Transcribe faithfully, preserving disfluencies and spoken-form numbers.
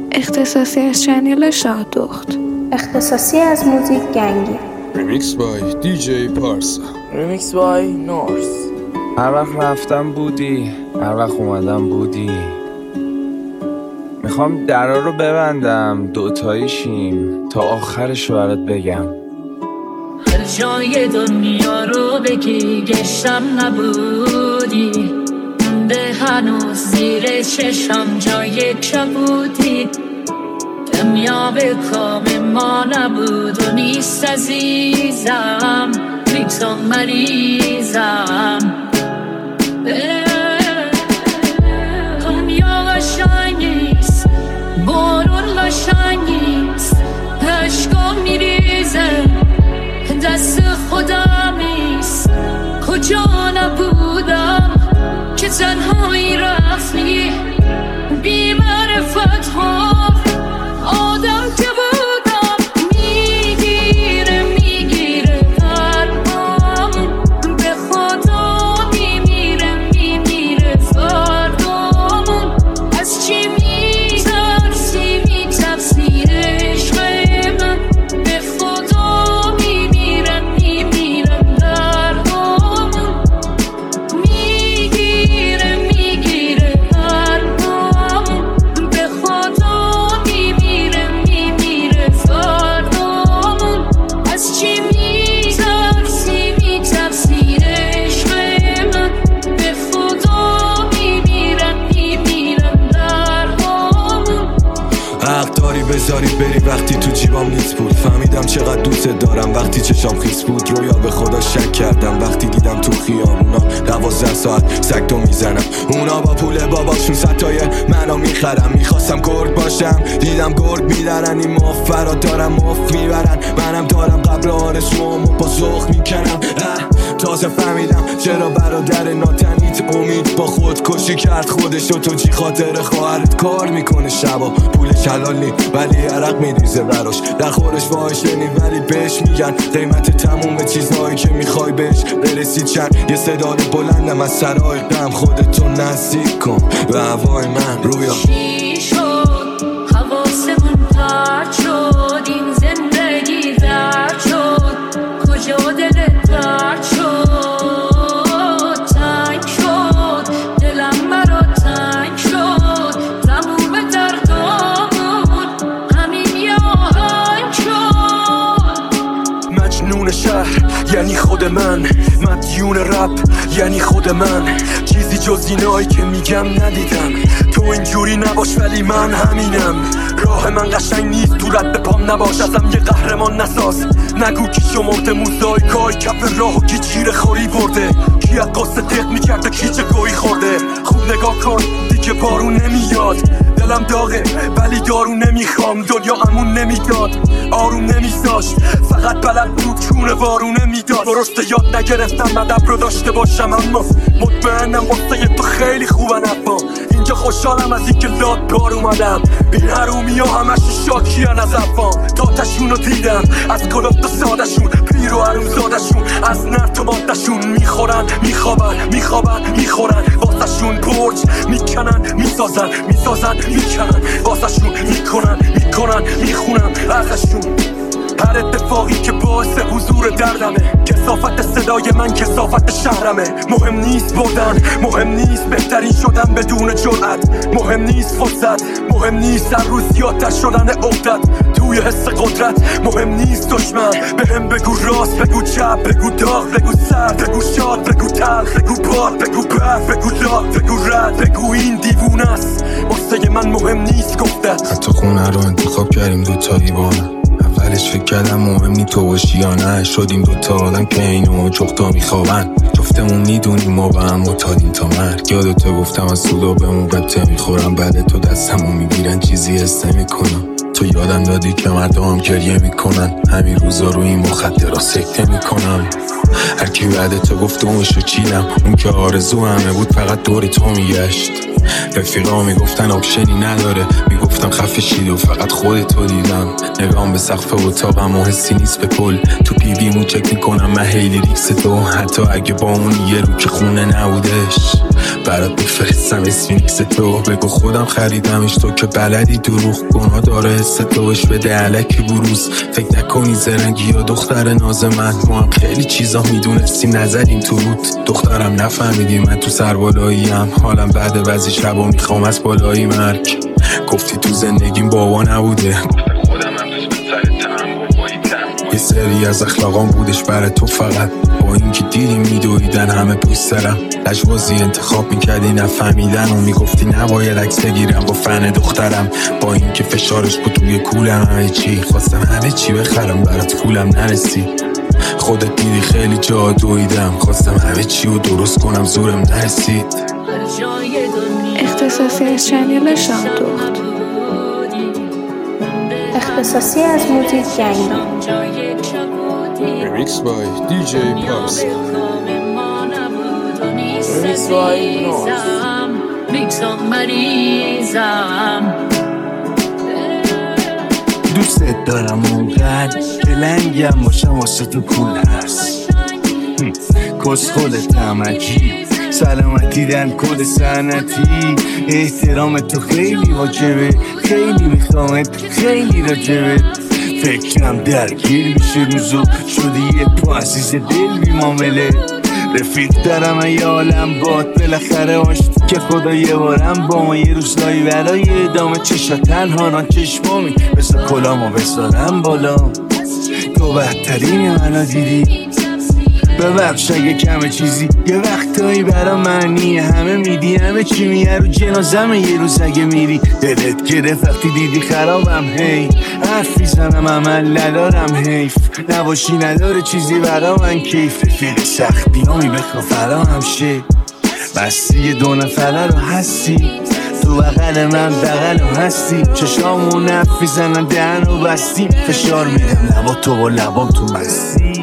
اختصاصی از چنل شادخت. اختصاصی از موزیک گنگی. ریمیکس بای دی جی پارسا. ریمیکس بای نورس. هر وقت رفتم بودی، هر وقت اومدم بودی. میخوام درا رو ببندم دوتاییشیم تا آخرش رو برات بگم. هر جای دنیا رو بگی گشتم نبودی، مونده هنوز زیر چشم جای کبودی. دنیا به کام ما نبود و نیست عزیزم، بی تو مریضم. دنیا قشنگ نیست، بارون قشنگ نیست، عشقا میریزه دست خودم نیست. کجا نبودم که تنهایی رفتی، بی معرفت ها آدم که بودم. میگیره میگیره قلبم، به خدا میمیره میمیره فردامون. از چی میترسی میترسی عشق من، به خدا میمیره میمیره دردامون. میگیره میگیره قلبم، به خدا میمیره میمیره فردامون. از چی میترسی میترسی عشق من، به خدا میمیره میمیره دردامون. حق داری بذاری بری وقتی تو جیبام نیست بود. فهمیدم چقدر دوست دارم وقتی چشام خیس بود. رویا به خدا شک کردم وقتی دیدم تو خیابونا دوازده ساعت سگتو میزنم. اونا با پول باباشون ستای منو میخرم. میخواستم گرگ باشم دیدم گرگ میدارن. این مفرا دارم مف میبرن، منم دارم قبل آرزوامو با ذوق میکنم. تازه فهمیدم چرا برادر ناتنیت امید با خود کشی کرد خودشو تو چی خاطر خواهرت کار میکنه شبا. پولش حلال نی ولی عرق میریزه براش، در خورش واهشنی ولی بهش میگن قیمت تموم چیزهایی که میخوای بهش برسی چند. یه صدای بلندم از سرای غم، خودتو نزدیک کن به هوای من. رویا چی شد حواسمون پرت شد، این زندگی درد شد. کجا دلت درد شد، تنگ شد دلم برا تنگ شد. تموم دردامون همین یه آهنگ شد. مجنون شهر یعنی خود من، مدیون رپ یعنی خود من. چیزی جز اینایی که میگم ندیدم. تو اینجوری نباش ولی من همینم. راه من قشنگ نیست تو رد پام نباش، ازم یه قهرمان نساز. نگو کی شمرده موزاییکای کف راهو کی چیره خوری برده، کی از قصه دق میکرده کی چه گویی خورده. خوب نگاه کن دیگه بارون نمیاد، دلم داغه ولی دارو نمیخوام. دنیا امون نمیداد آروم نمیذاشت، فقط بلد بود چونه وارونه میداد. درسته یاد نگرفتم ادب رو داشته باشم، اما مطمئنم واسه تو خیلی خوبن ابا. اینجا خوشحالم از اینکه لاد بار اومدم. این حرومی ها همش شاکیان از افام. تاتشون رو دیدم از کلفت سادشون، پیر و حروم زادشون از نرد و مادشون. میخورن میخوابن میخوابن میخورن، واسهشون برج میکنن میسازن میسازن میکنن. واسهشون میکنن میکنن میخونن ازشون. هر اتفاقی که باعث حضور دردمه، کثافت صدای من کثافت شهرمه. مهم نیست بردن، مهم نیست بهترین شدن بدون جرأت. مهم نیست فرصت، مهم نیست هر روز زیادتر شدن عقدت توی حس قدرت. مهم نیست دشمن بهم بگو راست بگو چپ، بگو داغ بگو سرد، بگو شاد بگو تلخ، بگو باد بگو برف، بگو لاغ بگو رد، بگو این دیوونه است. واسه من مهم نیست گفتت. حتی خونه رو انتخاب کردیم دوتایی با هم. اولش فکر کردم مهم نی تو باشی یا نه، شدیم دوتا آدم که اینو جفتا میخوابن. جفتمون میدونیم ما به هم متادیم تا مرگ. یادتو گفتم از سودا بهمون قبطه میخورم، بعد تو دستمو میگیرن چیزی حس نمیکنم. تو یادم دادی که مردم گریه میکنن، همین روزا رو این مخدرها سکته میکنم. هرکی بعد تو گفت دومشو چیدم، اون که آرزو همه بود فقط دور تو میگشت. رفیقا میگفتن آپشنی نداره، میگفتن گفتم خفه شید و فقط خودتو دیدم. نگام به سقف اتاقم و حسی نیست به کل. تو پی ویمون چک میکنم من هیلی ریکس تو، حتی اگه با اون یه رو که خونه نبودش برات بفرستم اسفینکس تو. بگو خودم خریدمش تو که بلدی دروغ گناه داره حس توش بده علکی بروز. فکر نکنی زرنگی یا دختر ناز من، ما هم خیلی چیزا میدونستیم نزدیم تو رود. دخترم نفهمیدی من تو سربالاییم، حالم بعد بعضی شبا میخوام از بالایی مرگ. گفتی تو زندگیم بابا نبوده، گفتم خودم هم دوست به سر تنم باییدم. یه سری از اخلاقام بودش برای تو فقط، با اینکه دیدی میدویدن همه پشت سرم. لجبازی انتخاب میکردی نفهمیدن و میگفتی نباید عکس بگیرم با فن دخترم، با اینکه فشارش بود توی کولم. همه چی خواستم همه چی بخرم برات پولم نرسید. خودت دیدی خیلی جا دویدم، خواستم همه چی رو درست کنم زورم نرسید. اختصاصی از چنل شادخت. اختصاصی از موزیک گنگی. Remix by دی جی Parsa. Remix by North. دوست دارم اونقدر دلنگم باشم واسه تو کول هست. کس خودتم عجیب سلامتی دن کد سنتی. احترام تو خیلی واجبه، خیلی میخوامت خیلی راجبت. فکرم درگیر میشه روزو شدی یه تو عزیز دل بی معامله. رفیق دارم ای عالم باد بالاخره آشتی که خدا یه بارم با ما یه روزایی برای ادامه. چشا تنها ران چشمامی بسا کلامو بذارم بالا. تو بدترین منو دیدی ببخش اگه کمه چیزی، یه وقتایی برا معنی همه میدی. همه چی میه رو جنازم یه روز اگه میری. دلت گرفت وقتی دیدی خرابم هی حرف میزنم عمل ندارم حیف. نباشی نداره چیزی برا من کیف. رفیق سختی همی بخوا فرا هم شه بستی دو نفره رو هستی. تو بغل من بغل رو هستی. چشامو نف میزنن دهن رو بستیم. فشار میدم لبا تو و لبام تو مستی.